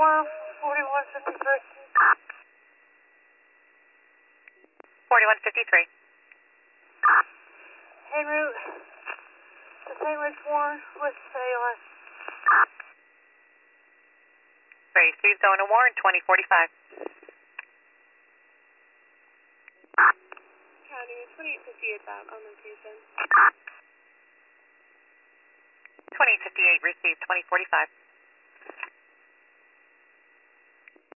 War, 4153. 4153. En route to St. Louis Warren with ALS. Receive going to Warren, 2045. County 2858 out on location. 2058, receive 2045.